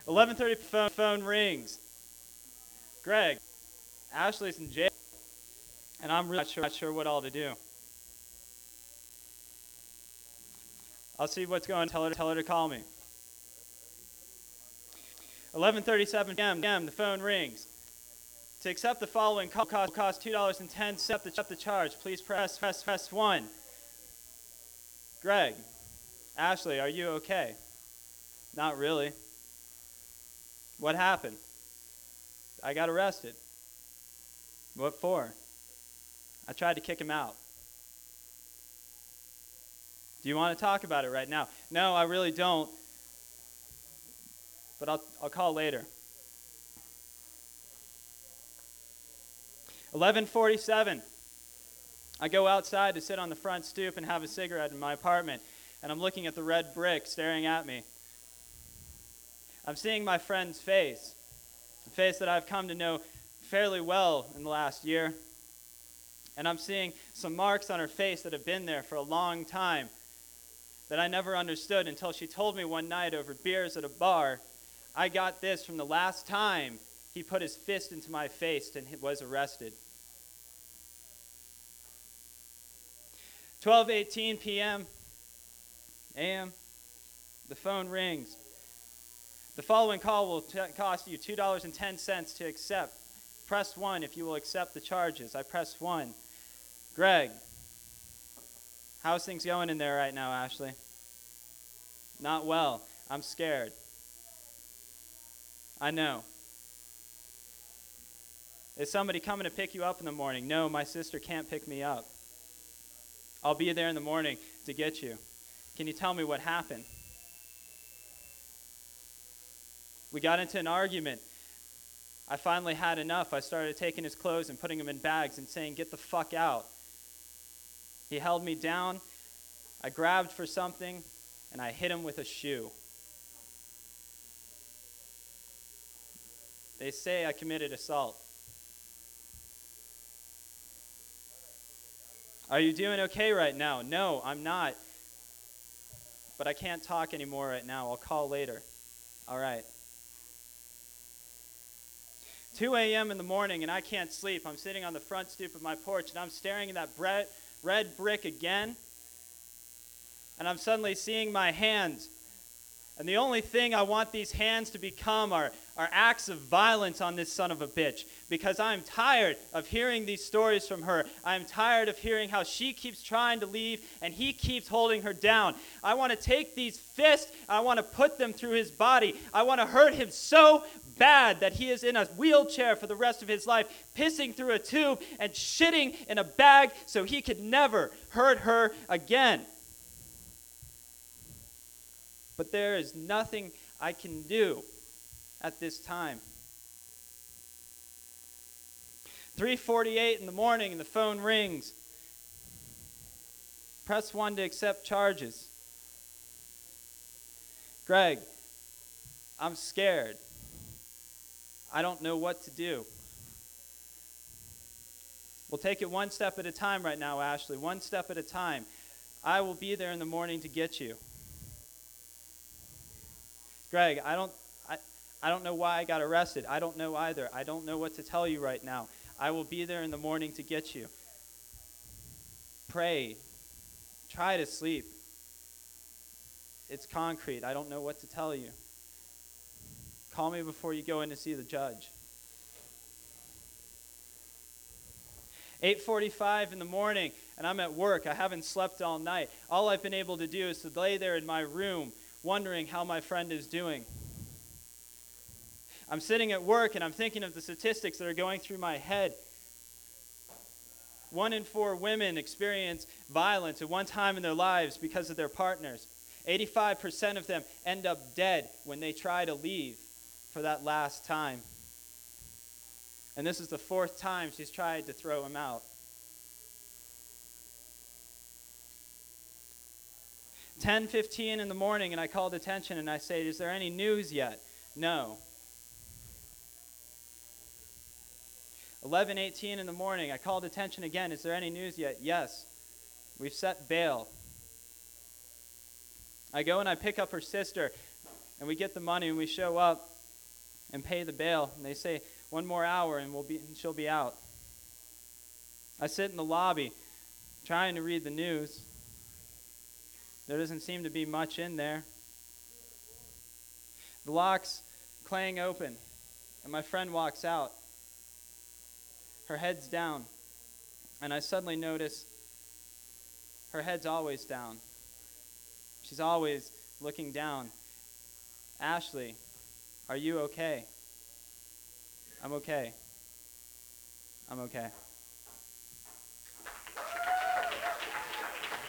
11:30 phone rings. Greg, Ashley's in jail, and I'm really not sure what all to do. I'll see what's going on. Tell her to call me. 11:37 p.m. The phone rings. To accept the following call cost $2.10. Accept the charge. Please press 1. Greg, Ashley, are you okay? Not really. What happened? I got arrested. What for? I tried to kick him out. Do you want to talk about it right now? No, I really don't. But I'll call later. 11:47. I go outside to sit on the front stoop and have a cigarette in my apartment, and I'm looking at the red brick staring at me. I'm seeing my friend's face, a face that I've come to know fairly well in the last year. And I'm seeing some marks on her face that have been there for a long time that I never understood until she told me one night over beers at a bar, I got this from the last time he put his fist into my face and was arrested. 12:18 p.m. a.m. The phone rings. The following call will cost you $2.10 to accept. Press 1 if you will accept the charges. I press 1. Greg, how's things going in there right now, Ashley? Not well. I'm scared. I know. Is somebody coming to pick you up in the morning? No, my sister can't pick me up. I'll be there in the morning to get you. Can you tell me what happened? We got into an argument. I finally had enough. I started taking his clothes and putting them in bags and saying, "Get the fuck out." He held me down. I grabbed for something, and I hit him with a shoe. They say I committed assault. Are you doing okay right now? No, I'm not. But I can't talk anymore right now. I'll call later. All right. 2 a.m. in the morning, and I can't sleep. I'm sitting on the front stoop of my porch, and I'm staring at that red brick again. And I'm suddenly seeing my hands. And the only thing I want these hands to become are acts of violence on this son of a bitch. Because I'm tired of hearing these stories from her. I'm tired of hearing how she keeps trying to leave and he keeps holding her down. I want to take these fists, I want to put them through his body. I want to hurt him so bad that he is in a wheelchair for the rest of his life, pissing through a tube and shitting in a bag so he could never hurt her again. But there is nothing I can do at this time. 3:48 in the morning and the phone rings. Press 1 to accept charges. Greg, I'm scared. I don't know what to do. We'll take it one step at a time right now, Ashley. One step at a time. I will be there in the morning to get you. Greg, I don't know why I got arrested. I don't know either. I don't know what to tell you right now. I will be there in the morning to get you. Pray. Try to sleep. It's concrete. I don't know what to tell you. Call me before you go in to see the judge. 8:45 in the morning, and I'm at work. I haven't slept all night. All I've been able to do is to lay there in my room, wondering how my friend is doing. I'm sitting at work and I'm thinking of the statistics that are going through my head. 1 in 4 women experience violence at one time in their lives because of their partners. 85% of them end up dead when they try to leave for that last time. And this is the 4th time she's tried to throw him out. 10:15 in the morning, and I called attention and I say, "Is there any news yet?" No. 11:18 in the morning, I called attention again. "Is there any news yet?" Yes. We've set bail. I go and I pick up her sister, and we get the money and we show up. and pay the bail. And they say, one more hour and she'll be out. I sit in the lobby trying to read the news. There doesn't seem to be much in there. The locks clang open, and my friend walks out. Her head's down, and I suddenly notice her head's always down. She's always looking down. Ashley, are you okay? I'm okay. I'm okay.